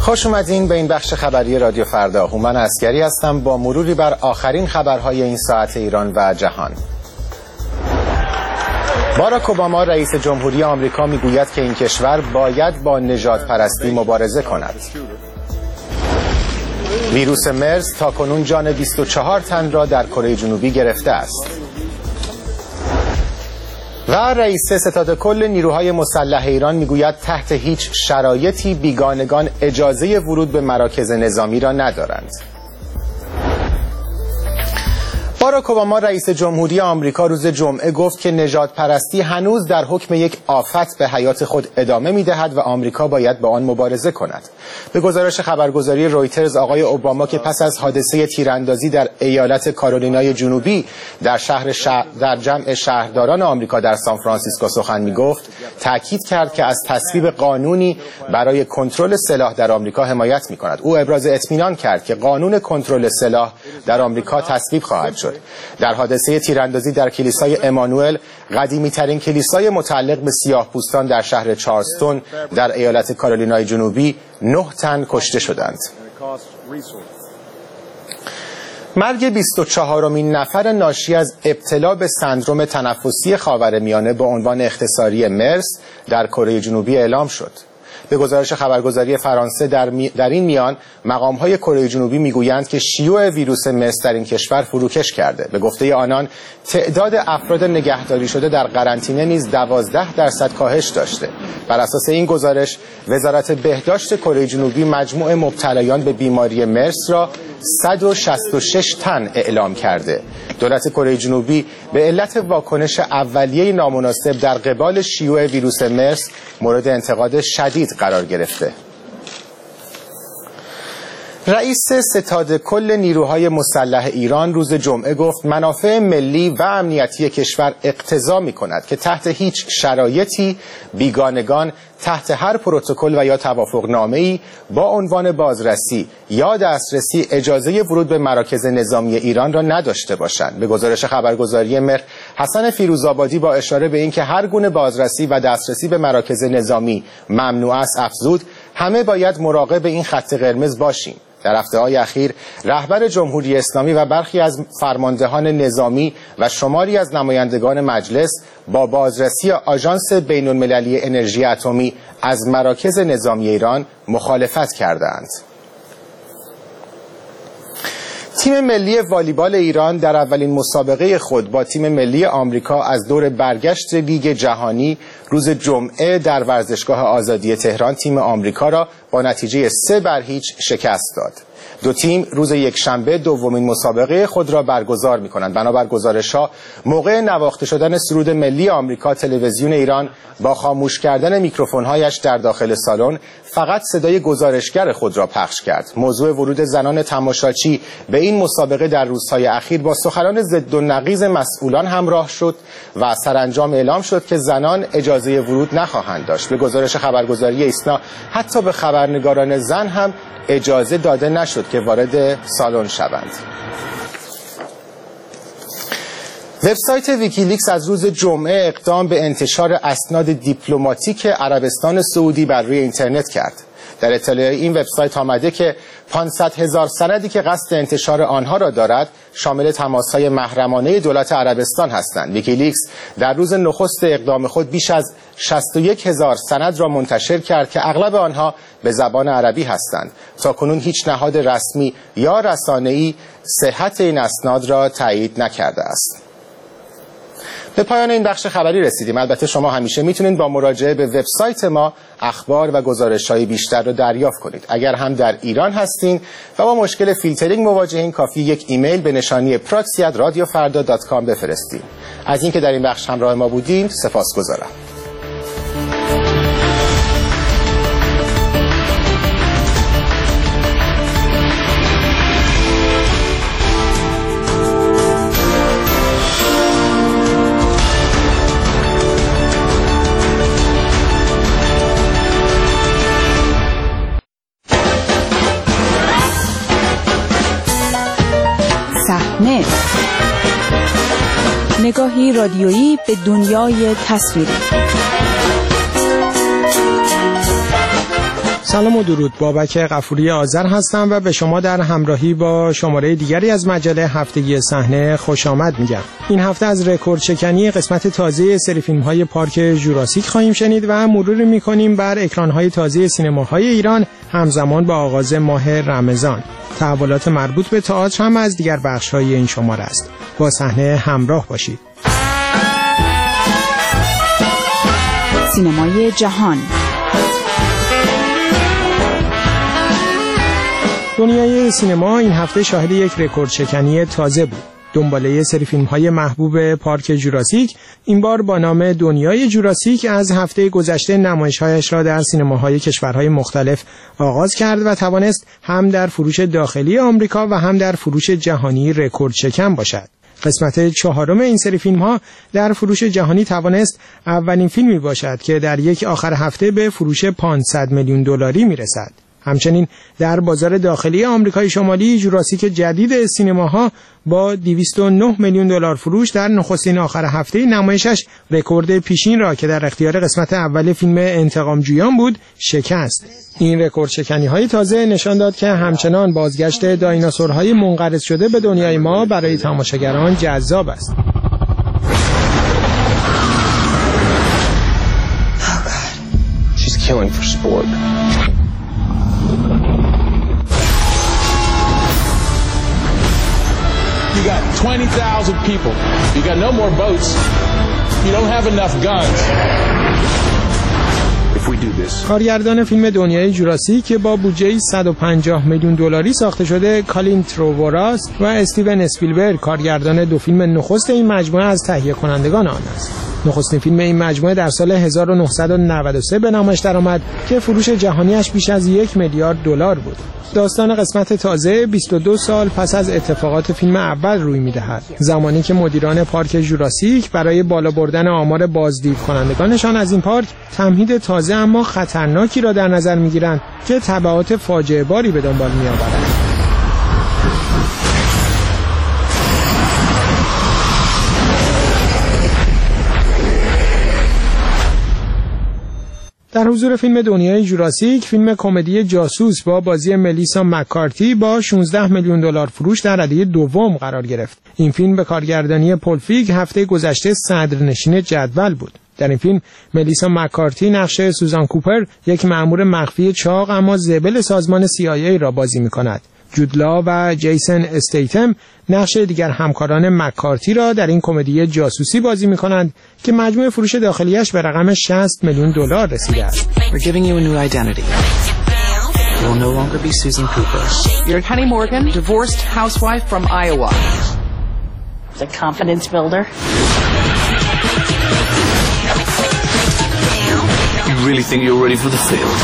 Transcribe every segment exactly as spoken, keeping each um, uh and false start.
خوش اومدین به این بخش خبری رادیو فردا. هومن عسگری هستم با مروری بر آخرین خبرهای این ساعت ایران و جهان. باراک اوباما رئیس جمهوری آمریکا میگوید که این کشور باید با نژادپرستی مبارزه کند. ویروس مرز تاکنون جان بیست و چهار تن را در کره جنوبی گرفته است. و رئیس ستاد کل نیروهای مسلح ایران میگوید تحت هیچ شرایطی بیگانگان اجازه ورود به مراکز نظامی را ندارند. باراک اوباما رئیس جمهوری آمریکا روز جمعه گفت که نژادپرستی هنوز در حکم یک آفت به حیات خود ادامه می‌دهد و آمریکا باید با آن مبارزه کند. به گزارش خبرگزاری رویترز، آقای اوباما که پس از حادثه تیراندازی در ایالت کارولینای جنوبی در شهر شهر در جمع شهرداران آمریکا در سان فرانسیسکو سخن می‌گفت، تاکید کرد که از تصویب قانونی برای کنترل سلاح در آمریکا حمایت می‌کند. او ابراز اطمینان کرد که قانون کنترل سلاح در آمریکا تصویب خواهد شد. در حادثه تیراندازی در کلیسای امانوئل، قدیمی ترین کلیسای متعلق به سیاه‌پوستان در شهر چارلستون در ایالت کارولینای جنوبی، نه تن کشته شدند. مرگ بیست و چهارمین نفر ناشی از ابتلا به سندرم تنفسی خاورمیانه با عنوان اختصاری مرس در کره جنوبی اعلام شد. به گزارش خبرگزاری فرانسه در, می... در این میان مقام‌های کره جنوبی میگویند که شیوع ویروس مرس در این کشور فروکش کرده. به گفته آنان تعداد افراد نگهداری شده در قرنطینه نیز دوازده درصد کاهش داشته. بر اساس این گزارش وزارت بهداشت کره جنوبی مجموع مبتلایان به بیماری مرس را صد و شصت و شش تن اعلام کرده. دولت کره جنوبی به علت واکنش اولیه نامناسب در قبال شیوع ویروس مرس مورد انتقاد شدید قرار گرفته. رئیس ستاد کل نیروهای مسلح ایران روز جمعه گفت منافع ملی و امنیتی کشور اقتضا می‌کند که تحت هیچ شرایطی بیگانگان تحت هر پروتکل و یا توافقنامه‌ای با عنوان بازرسی یا دسترسی اجازه ورود به مراکز نظامی ایران را نداشته باشند. به گزارش خبرگزاری مهر، حسن فیروزآبادی با اشاره به اینکه هر گونه بازرسی و دسترسی به مراکز نظامی ممنوع است افزود همه باید مراقب این خط قرمز باشیم. در هفته‌های اخیر رهبر جمهوری اسلامی و برخی از فرماندهان نظامی و شماری از نمایندگان مجلس با بازرسی آژانس بین‌المللی انرژی اتمی از مراکز نظامی ایران مخالفت کردند. تیم ملی والیبال ایران در اولین مسابقه خود با تیم ملی آمریکا از دور برگشت لیگ جهانی روز جمعه در ورزشگاه آزادی تهران تیم آمریکا را با نتیجه سه بر هیچ شکست داد. دو تیم روز یکشنبه دومین مسابقه خود را برگزار می‌کنند. بنابر گزارش‌ها موقع نواخته شدن سرود ملی آمریکا، تلویزیون ایران با خاموش کردن میکروفون‌هایش در داخل سالن فقط صدای گزارشگر خود را پخش کرد. موضوع ورود زنان تماشاچی به این مسابقه در روزهای اخیر با سخنان ضد و نقیض مسئولان همراه شد و سرانجام اعلام شد که زنان اجازه ورود نخواهند داشت. به گزارش خبرگزاری ایسنا حتی به خبرنگاران زن هم اجازه داده نشد که وارد سالن شوند. وبسایت ویکیلیکس از روز جمعه اقدام به انتشار اسناد دیپلماتیک عربستان سعودی بر روی اینترنت کرد. در اطلاع این وبسایت آمده که پانصد هزار سندی که قصد انتشار آنها را دارد شامل تماس‌های محرمانه دولت عربستان هستند. ویکیلیکس در روز نخست اقدام خود بیش از شصت و یک هزار سند را منتشر کرد که اغلب آنها به زبان عربی هستند. تاکنون هیچ نهاد رسمی یا رسانه‌ای صحت این اسناد را تایید نکرده است. به پایان این بخش خبری رسیدیم. البته شما همیشه میتونید با مراجعه به وبسایت ما اخبار و گزارش‌های بیشتر رو دریافت کنید. اگر هم در ایران هستین و با مشکل فیلترینگ مواجهین، کافی یک ایمیل به نشانی پراکسی ات رادیو فردا دات کام بفرستید. از اینکه در این بخش همراه ما بودین سپاسگزارم. نگاهی رادیویی به دنیای تصویری. سلام و درود. بابک غفوری آذر هستم و به شما در همراهی با شماره دیگری از مجله هفتگی صحنه خوش آمد میگم. این هفته از رکورد شکنی قسمت تازه سری فیلم‌های پارک ژوراسیک خواهیم شنید و مرور می‌کنیم بر اکران‌های تازه سینماهای ایران همزمان با آغاز ماه رمضان. تحولات مربوط به تئاتر هم از دیگر بخش‌های این شماره است. با صحنه همراه باشید. سینمای جهان. دنیای سینما این هفته شاهد یک رکورد شکنی تازه بود. دنباله سری فیلم‌های محبوب پارک ژوراسیک این بار با نام دنیای ژوراسیک از هفته گذشته نمایش‌هایش را در سینماهای کشورهای مختلف آغاز کرد و توانست هم در فروش داخلی آمریکا و هم در فروش جهانی رکورد شکن باشد. قسمت چهارم این سری فیلم‌ها در فروش جهانی توانست اولین فیلمی باشد که در یک آخر هفته به فروش پانصد میلیون دلاری میرسد. همچنین در بازار داخلی آمریکای شمالی ژوراسیک جدید سینماها با دویست و نه میلیون دلار فروش در نخستین آخر هفته نمایشش رکورد پیشین را که در اختیار قسمت اول فیلم انتقام جویان بود شکست. این رکورد شکنی های تازه نشان داد که همچنان بازگشت دایناسورهای منقرض شده به دنیای ما برای تماشاگران جذاب است. She's killing for sport. You got twenty thousand people. You got no more boats. You don't have enough guns. If we do this. کارگردان فیلم دنیای ژوراسیک که با بودجه صد و پنجاه میلیون دلاری ساخته شده کالین ترووراس و استیون اسپیلبرگ کارگردان دو فیلم نخست این مجموعه از تهیه کنندگان آن است. نخستین فیلم این مجموعه در سال هزار و نهصد و نود و سه به نمایش درآمد که فروش جهانیش بیش از یک میلیارد دلار بود. داستان قسمت تازه بیست و دو سال پس از اتفاقات فیلم اول روی می‌دهد، زمانی که مدیران پارک ژوراسیک برای بالا بردن آمار بازدید کنندگانشان از این پارک تمهید تازه اما خطرناکی را در نظر می‌گیرند که تبعات فاجعه باری به دنبال می‌آورد. در حضور فیلم دنیای ژوراسیک، فیلم کمدی جاسوس با بازی ملیسا مکارتی با شانزده میلیون دلار فروش در رده دوم قرار گرفت. این فیلم به کارگردانی پل فیگ هفته گذشته صدرنشین جدول بود. در این فیلم ملیسا مکارتی نقش سوزان کوپر، یک مأمور مخفی چاق اما زبل سازمان سی آی ای را بازی می‌کند. جودلا و جیسن استیتم نقش دیگر همکاران مکارتی را در این کمدی جاسوسی بازی می‌کنند که مجموع فروش داخلیش به رقم شصت میلیون دلار رسیده است. We're giving you a new identity. You'll no longer be Susan Cooper. You're Honey Morgan, divorced housewife from Iowa. The confidence builder. You really think you're ready for the field?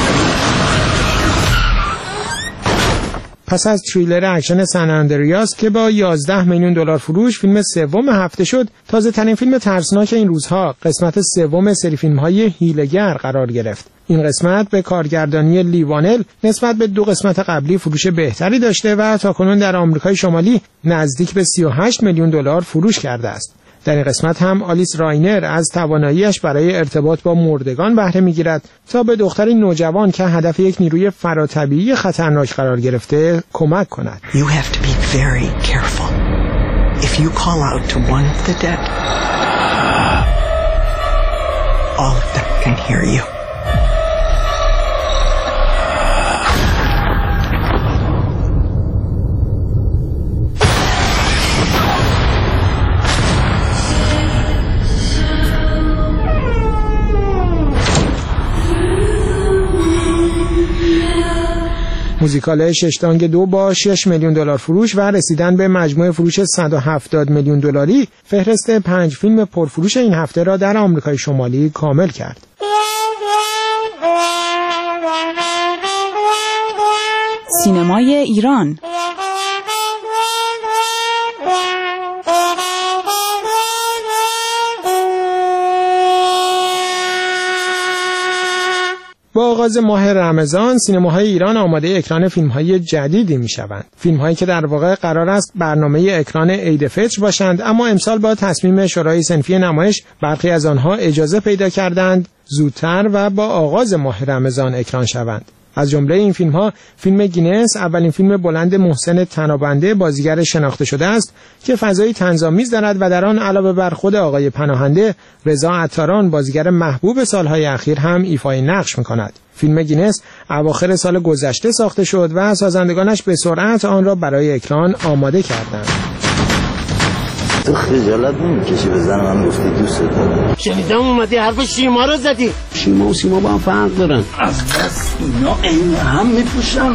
پس از تریلر اکشن سن اندریاس که با یازده میلیون دلار فروش فیلم سوم هفته شد، تازه ترین فیلم ترسناک این روزها قسمت سوم سری فیلم‌های هیله‌گر قرار گرفت. این قسمت به کارگردانی لیوانل نسبت به دو قسمت قبلی فروش بهتری داشته و تاکنون در آمریکای شمالی نزدیک به سی و هشت میلیون دلار فروش کرده است. در این قسمت هم آلیس راینر از تواناییش برای ارتباط با مردگان بهره می‌گیرد تا به دختری نوجوان که هدف یک نیروی فراتبیعی خطرناک قرار گرفته کمک کند. You have to be very careful. If you call out to one of the dead, all of them can hear you. موزیکال ششتانگ دو با شش میلیون دلار فروش و رسیدن به مجموع فروش صد و هفتاد میلیون دلاری فهرست پنج فیلم پرفروش این هفته را در آمریکای شمالی کامل کرد. سینمای ایران. با آغاز ماه رمضان سینماهای ایران آماده اکران فیلم‌های جدیدی می‌شوند. فیلم‌هایی که در واقع قرار است برنامه اکران عید فطر باشند، اما امسال با تصمیم شورای صنفی نمایش برخی از آنها اجازه پیدا کردند زودتر و با آغاز ماه رمضان اکران شوند. از جمله این فیلم ها فیلم گینس، اولین فیلم بلند محسن تنابنده بازیگر شناخته شده است که فضای طنزآمیز دارد و در آن علاوه بر خود آقای پناهنده، رضا عطاران بازیگر محبوب سالهای اخیر هم ایفای نقش می‌کند. فیلم گینس اواخر سال گذشته ساخته شد و سازندگانش به سرعت آن را برای اکران آماده کردند. تو خجالت نمی‌کشی به زن من گفتی دوست دارم؟ شنیدم اومدی حرف شیما رو زدی. شیما و سیما با هم فرق دارن. از بس اینا عین هم میپوشن.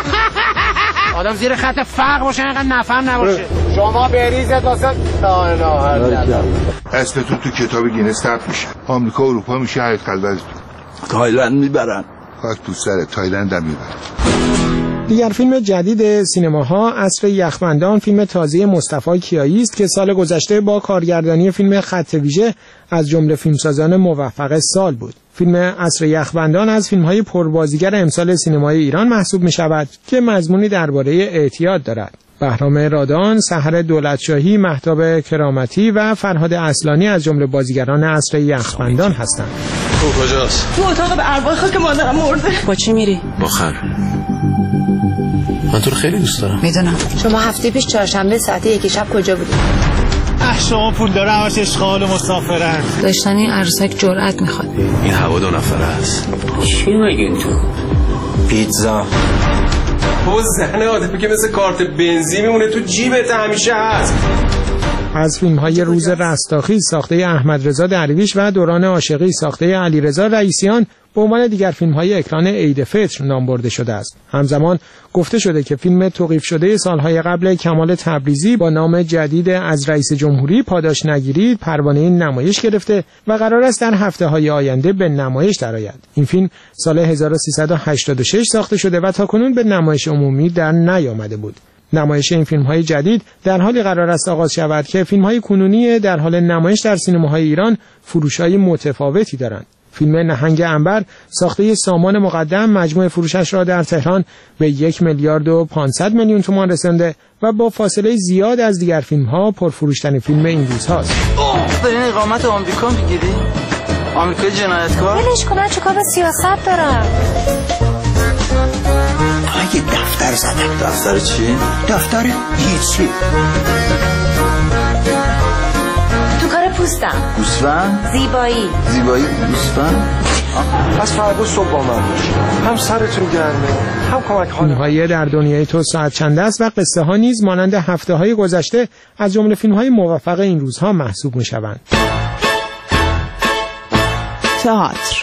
آدم زیر خط فقر باشه اینقدر نفهم نباشه. شما بریزت واسه نه نه اسمتون تو کتاب گینس ثبت میشه. آمریکا و اروپا میشه حیات خلوتتون. تایلند میبرن. خاک تو سر تایلند هم میبرن. دیگر فیلم جدید سینماها عصر یخبندان، فیلم تازه مصطفی کیایی است که سال گذشته با کارگردانی فیلم خط ویژه از جمله فیلمسازان موفق سال بود. فیلم عصر یخبندان از فیلم‌های پربازیگر امسال سینمای ایران محسوب می‌شود که مضمونی درباره اعتیاد دارد. بهرام رادان، سحر دولتشاهی، مهتاب کرامتی و فرهاد اصلانی از جمله بازیگران عصر یخبندان هستند. تو کجاست؟ تو اتاق به ارواح خاک مادرم مرده. با چی میری؟ با خر. من تو رو خیلی دوست دارم. میدونم. شما هفته پیش چهارشنبه ساعت یک شب کجا بودید؟ اه شما پول داره همش اشغال و مسافرن. داشتن این عروسک جرأت میخواد. این هوا دو نفره است. چی میگین تو؟ پیتزا. تو زن آدمی که مثل کارت بنزین میمونه تو جیبت همیشه هست. از فیلم‌های روز رستاخیز ساخته احمد رضا درویش و دوران عاشقی ساخته علیرضا رئیسیان به عنوان دیگر فیلم‌های اکران عید فطر نام برده شده است. همزمان گفته شده که فیلم توقیف شده سالهای قبل کمال تبریزی با نام جدید از رئیس جمهوری پاداش نگیرید پروانه نمایش گرفته و قرار است در هفته‌های آینده به نمایش درآید. این فیلم سال هزار و سیصد و هشتاد و شش ساخته شده و تاکنون به نمایش عمومی در نیامده بود. نمایش این فیلم‌های جدید در حالی قرار است آغاز شود که فیلم‌های کنونی در حال نمایش در سینماهای ایران فروش‌های متفاوتی دارند. فیلم نهنگ عنبر ساخته سامان مقدم مجموع فروشش را در تهران به یک میلیارد و پانصد میلیون تومان رسانده و با فاصله زیاد از دیگر فیلم‌ها پرفروشترین فیلم این روزهاست. برین اقامت آمریکا میگیری؟ آمریکای جنایتکار؟ ولش کن چیکار به سیاست دارم. یه دفتر زدم. دفتر چی؟ دفتر هیچی. تو کار پوستم. گوسفند؟ زیبایی. زیبایی گوسفند؟ از فردا صبح با من باشید. هم سرتون گرمه هم کمک خانم. فیلم‌های در دنیای تو ساعت چند است و قصه ها نیز مانند هفته‌های گذشته از جمله فیلم‌های موفق این روزها محسوب می‌شوند. تئاتر.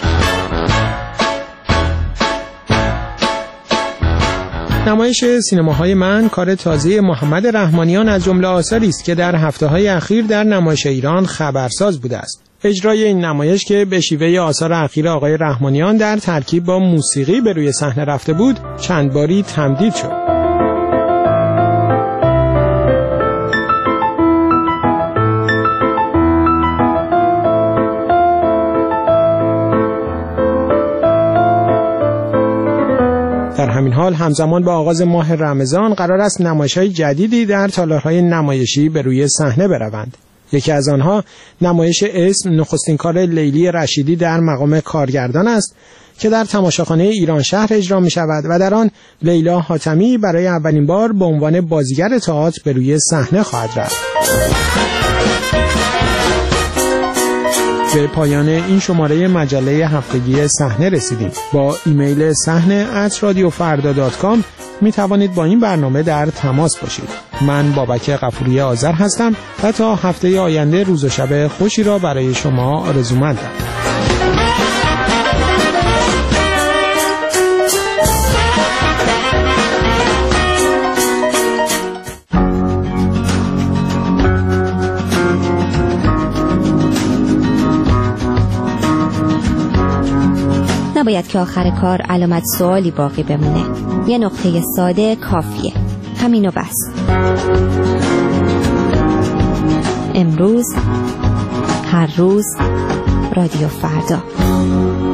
نمایش سینماهای من کار تازه محمد رحمانیان از جمله آثاری است که در هفته‌های اخیر در نمایش ایران خبرساز بوده است. اجرای این نمایش که به شیوه آثار اخیر آقای رحمانیان در ترکیب با موسیقی به روی صحنه رفته بود، چند باری تمدید شد. در همین حال همزمان با آغاز ماه رمضان قرار است نمایش‌های جدیدی در تالارهای نمایشی به روی صحنه بروند. یکی از آنها نمایش اسم نخستین کار لیلی رشیدی در مقام کارگردان است که در تماشاخانه ایران شهر اجرا می شود و در آن لیلا حاتمی برای اولین بار به عنوان بازیگر تئاتر به روی صحنه خواهد رفت. به پایان این شماره مجله هفتگی صحنه رسیدیم. با ایمیل صحنه ات رادیو فردا دات کام می توانید با این برنامه در تماس باشید. من بابک غفوری آذر هستم و تا هفته آینده روز و شب خوشی را برای شما آرزومندم. نباید که آخر کار علامت سوالی باقی بمونه. یه نقطه ساده کافیه. همینو بس. امروز، هر روز، رادیو فردا.